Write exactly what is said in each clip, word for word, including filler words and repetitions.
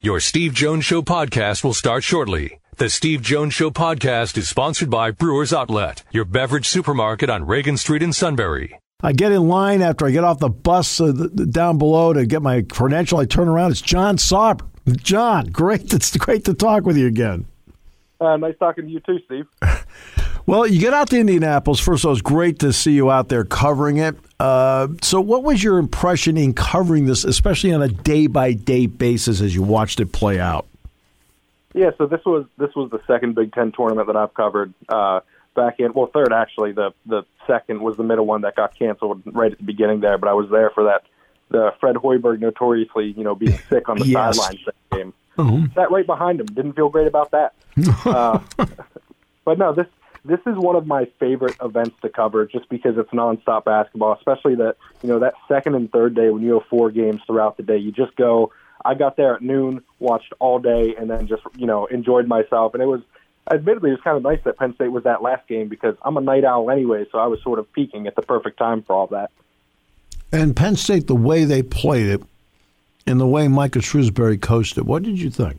Your Steve Jones Show podcast will start shortly. The Steve Jones Show podcast is sponsored by Brewers Outlet, your beverage supermarket on Reagan Street in Sunbury. I get in line after I get off the bus uh, the, the, down below to get my credential. I turn around. It's John Sauber. John, great. It's great to talk with you again. Uh, nice talking to you too, Steve. Well, you get out to Indianapolis. First of all, it's great to see you out there covering it. Uh, so what was your impression in covering this, especially on a day-by-day basis as you watched it play out? Yeah, so this was this was the second Big Ten tournament that I've covered uh, back in, well, third actually. The the second was the middle one that got canceled right at the beginning there, but I was there for that. The Fred Hoiberg notoriously, you know, being sick on the yes. sidelines that game. Uh-huh. Sat right behind him. Didn't feel great about that. uh, but no, this this is one of my favorite events to cover, just because it's nonstop basketball. Especially that you know that second and third day when you have four games throughout the day. You just go. I got there at noon, watched all day, and then just you know enjoyed myself. And it was, admittedly, it was kind of nice that Penn State was that last game because I'm a night owl anyway, so I was sort of peaking at the perfect time for all that. And Penn State, the way they played it, and the way Micah Shrewsbury coached it, what did you think?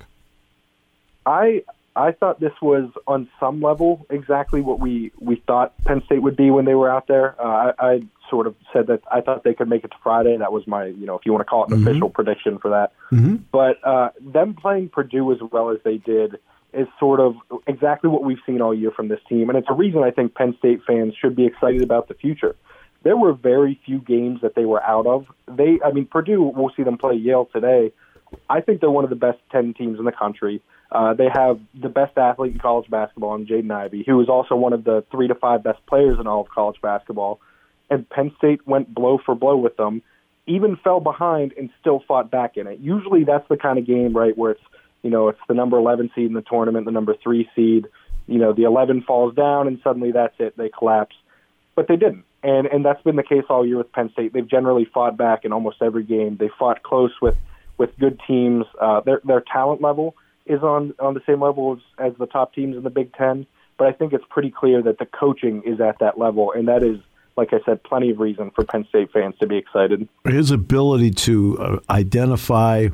I I thought this was, on some level, exactly what we, we thought Penn State would be when they were out there. Uh, I, I sort of said that I thought they could make it to Friday. That was my, you know, if you want to call it an mm-hmm. official prediction for that. Mm-hmm. But uh, them playing Purdue as well as they did is sort of exactly what we've seen all year from this team. And it's a reason I think Penn State fans should be excited about the future. There were very few games that they were out of. They, I mean, Purdue, we'll see them play Yale today. I think they're one of the best ten teams in the country. Uh, they have the best athlete in college basketball in Jaden Ivey, who is also one of the three to five best players in all of college basketball. And Penn State went blow for blow with them, even fell behind and still fought back in it. Usually that's the kind of game, right, where it's, you know, it's the number eleven seed in the tournament, the number three seed, you know, the eleven falls down and suddenly that's it, they collapse. But they didn't. And and that's been the case all year with Penn State. They've generally fought back in almost every game. They fought close with, with good teams. Uh, their their talent level is on, on the same level as, as the top teams in the Big Ten. But I think it's pretty clear that the coaching is at that level, and that is, like I said, plenty of reason for Penn State fans to be excited. His ability to uh, identify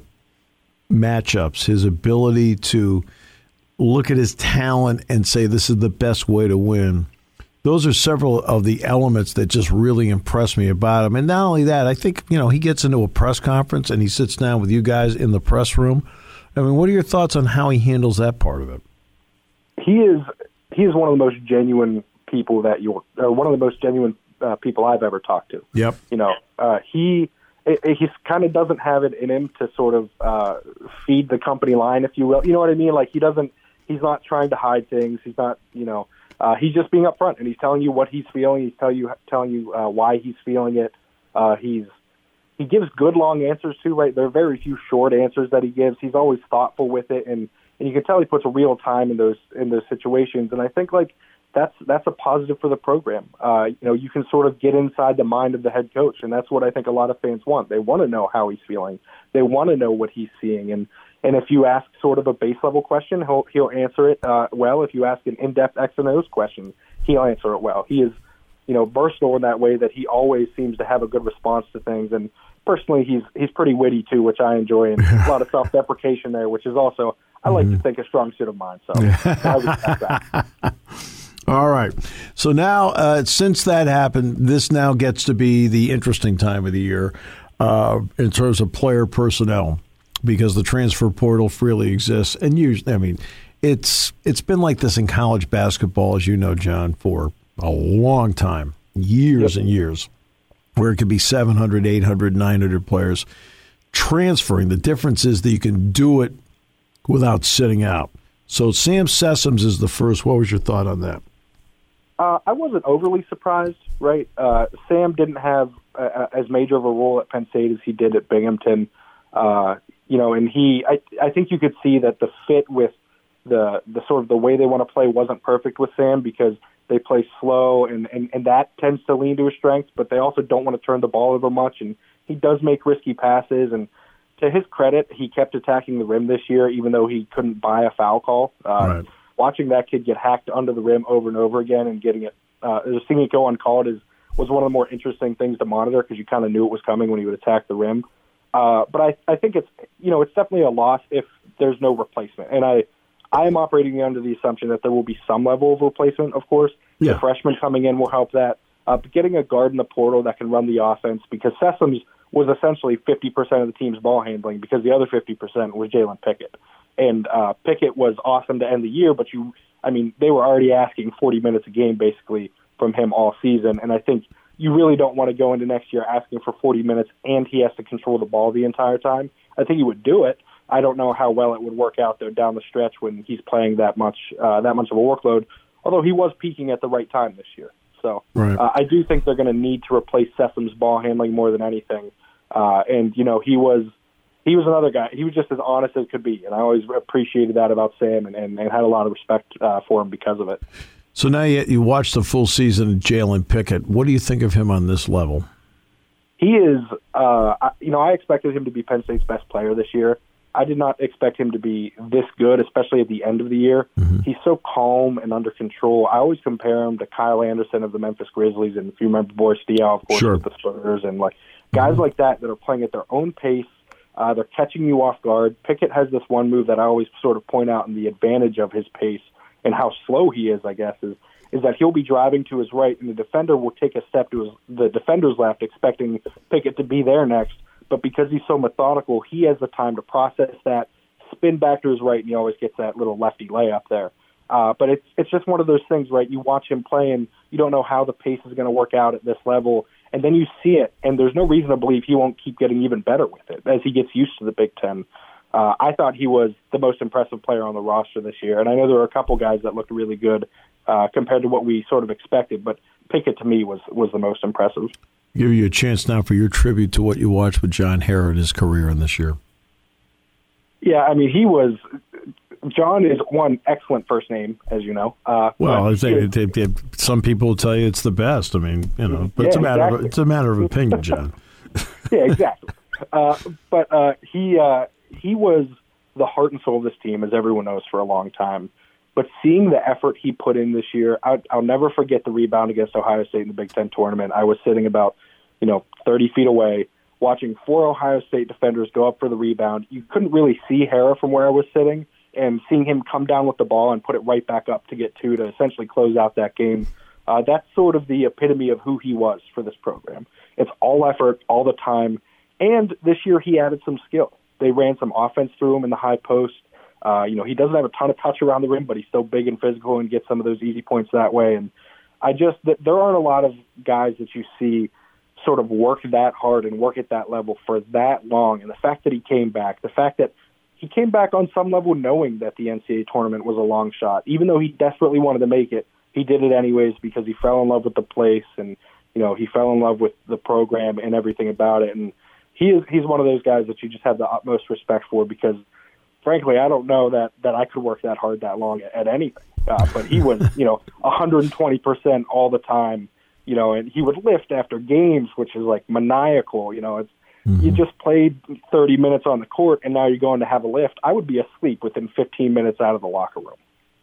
matchups, his ability to look at his talent and say this is the best way to win. Those are several of the elements that just really impress me about him. And not only that, I think, you know, he gets into a press conference and he sits down with you guys in the press room. I mean, what are your thoughts on how he handles that part of it? He is he is one of the most genuine people that you're, or one of the most genuine uh, people I've ever talked to. Yep. You know, uh, he he kind of doesn't have it in him to sort of uh, feed the company line, if you will. You know what I mean? Like he doesn't. He's not trying to hide things. He's not. You know. Uh, he's just being upfront, and he's telling you what he's feeling. He's telling you telling you uh, why he's feeling it. Uh, he's he gives good long answers too. Right, there are very few short answers that he gives. He's always thoughtful with it, and, and you can tell he puts a real time in those in those situations. And I think like that's that's a positive for the program. Uh, you know, you can sort of get inside the mind of the head coach, and that's what I think a lot of fans want. They want to know how he's feeling. They want to know what he's seeing, and. And if you ask sort of a base-level question, he'll, he'll answer it uh, well. If you ask an in-depth X and O's question, he'll answer it well. He is, you know, versatile in that way that he always seems to have a good response to things. And personally, he's he's pretty witty, too, which I enjoy. And a lot of self-deprecation there, which is also, I like mm-hmm. to think, a strong suit of mine. So I respect that. All right. So now, uh, since that happened, this now gets to be the interesting time of the year uh, in terms of player personnel. Because the transfer portal freely exists. And usually, I mean, it's it's been like this in college basketball, as you know, John, for a long time, years yep. and years, where it could be seven hundred, eight hundred, nine hundred players transferring. The difference is that you can do it without sitting out. So Sam Sessoms is the first. What was your thought on that? Uh, I wasn't overly surprised, right? Uh, Sam didn't have uh, as major of a role at Penn State as he did at Binghamton. Uh, you know, and he, I, I think you could see that the fit with the the sort of the way they want to play wasn't perfect with Sam because they play slow, and, and, and that tends to lean to his strengths, but they also don't want to turn the ball over much, and he does make risky passes, and to his credit, he kept attacking the rim this year, even though he couldn't buy a foul call. Uh, right. Watching that kid get hacked under the rim over and over again and getting it, uh, just seeing it go uncalled is was one of the more interesting things to monitor because you kind of knew it was coming when he would attack the rim. Uh, but I, I think it's, you know, it's definitely a loss if there's no replacement. And I, I am operating under the assumption that there will be some level of replacement, of course. Yeah. The freshman coming in will help that. Uh, but getting a guard in the portal that can run the offense, because Sessoms was essentially fifty percent of the team's ball handling because the other fifty percent was Jalen Pickett. And uh, Pickett was awesome to end the year, but you, I mean, they were already asking forty minutes a game basically from him all season. And I think you really don't want to go into next year asking for forty minutes and he has to control the ball the entire time. I think he would do it. I don't know how well it would work out there down the stretch when he's playing that much, uh, that much of a workload, although he was peaking at the right time this year. So right. uh, I do think they're going to need to replace Sessom's ball handling more than anything. Uh, and, you know, he was he was another guy. He was just as honest as could be, and I always appreciated that about Sam and, and, and had a lot of respect uh, for him because of it. So now you, you watched the full season of Jalen Pickett. What do you think of him on this level? He is, uh, you know, I expected him to be Penn State's best player this year. I did not expect him to be this good, especially at the end of the year. Mm-hmm. He's so calm and under control. I always compare him to Kyle Anderson of the Memphis Grizzlies, and if you remember Boris Diaw, of course, sure. with the Spurs, and like guys mm-hmm. like that that are playing at their own pace. Uh, they're catching you off guard. Pickett has this one move that I always sort of point out, and the advantage of his pace and how slow he is, I guess, is is that he'll be driving to his right, and the defender will take a step to his, the defender's left, expecting Pickett to be there next. But because he's so methodical, he has the time to process that, spin back to his right, and he always gets that little lefty layup there. Uh, but it's it's just one of those things, right? You watch him play, and you don't know how the pace is going to work out at this level, and then you see it, and there's no reason to believe he won't keep getting even better with it as he gets used to the Big Ten. Uh, I thought he was the most impressive player on the roster this year, and I know there were a couple guys that looked really good uh, compared to what we sort of expected, but Pickett to me was, was the most impressive. Give you a chance now for your tribute to what you watched with John Harrar in his career in this year. Yeah, I mean, he was – John is one excellent first name, as you know. Uh, well, I think it, it, it, some people will tell you it's the best. I mean, you know, but yeah, it's a matter exactly. of, it's a matter of opinion, John. Yeah, exactly. Uh, but uh, he uh, he was the heart and soul of this team, as everyone knows, for a long time. But seeing the effort he put in this year, I, I'll never forget the rebound against Ohio State in the Big Ten tournament. I was sitting about, you know, thirty feet away, watching four Ohio State defenders go up for the rebound. You couldn't really see Harrar from where I was sitting, and seeing him come down with the ball and put it right back up to get two to essentially close out that game, uh, that's sort of the epitome of who he was for this program. It's all effort, all the time, and this year he added some skill. They ran some offense through him in the high post. Uh, you know, he doesn't have a ton of touch around the rim, but he's so big and physical and gets some of those easy points that way. And I just, there aren't a lot of guys that you see sort of work that hard and work at that level for that long. And the fact that he came back, the fact that he came back on some level knowing that the N C double A tournament was a long shot, even though he desperately wanted to make it, he did it anyways because he fell in love with the place and, you know, he fell in love with the program and everything about it. And he is, he's one of those guys that you just have the utmost respect for because, frankly, I don't know that, that I could work that hard that long at, at anything. Uh, but he was, you know, one hundred twenty percent all the time, you know, and he would lift after games, which is like maniacal. You know, it's, mm-hmm. you just played thirty minutes on the court and now you're going to have a lift. I would be asleep within fifteen minutes out of the locker room.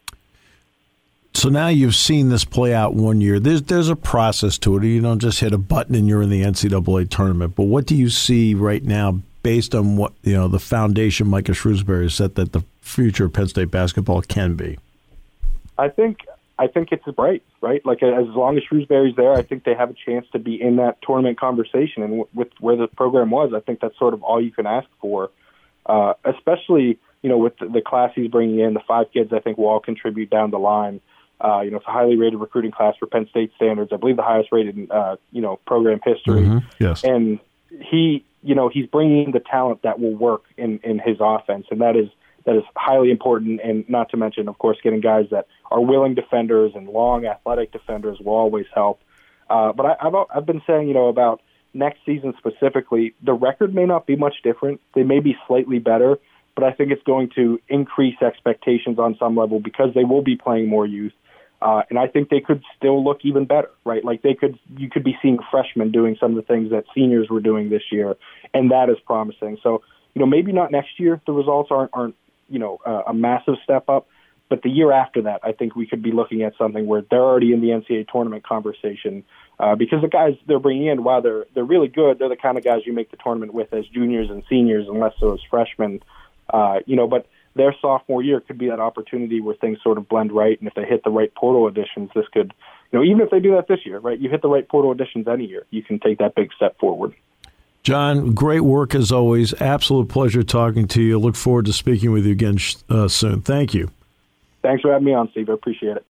So now you've seen this play out one year. There's there's a process to it. You don't just hit a button and you're in the N C double A tournament. But what do you see right now based on what, you know, the foundation Micah Shrewsbury set that the future of Penn State basketball can be? I think I think it's bright, right? Like as long as Shrewsbury's there, I think they have a chance to be in that tournament conversation. And w- with where the program was, I think that's sort of all you can ask for, uh, especially, you know, with the, the class he's bringing in, the five kids I think will all contribute down the line. Uh, you know, it's a highly rated recruiting class for Penn State standards. I believe the highest rated in, uh, you know, program history. Mm-hmm. Yes. And he, you know, he's bringing in the talent that will work in, in his offense. And that is, that is highly important. And not to mention, of course, getting guys that are willing defenders and long athletic defenders will always help. Uh, but I, I've, I've been saying, you know, about next season specifically, the record may not be much different. They may be slightly better, but I think it's going to increase expectations on some level because they will be playing more youth. Uh, and I think they could still look even better, right? Like they could, you could be seeing freshmen doing some of the things that seniors were doing this year, and that is promising. So, you know, maybe not next year. The results aren't, aren't you know, uh, a massive step up, but the year after that, I think we could be looking at something where they're already in the N C double A tournament conversation uh, because the guys they're bringing in, while they're they're really good, they're the kind of guys you make the tournament with as juniors and seniors, and less so as freshmen. Uh, you know, but their sophomore year could be that opportunity where things sort of blend right. And if they hit the right portal additions, this could, you know, even if they do that this year, right, you hit the right portal additions any year, you can take that big step forward. John, great work as always. Absolute pleasure talking to you. Look forward to speaking with you again uh, soon. Thank you. Thanks for having me on, Steve. I appreciate it.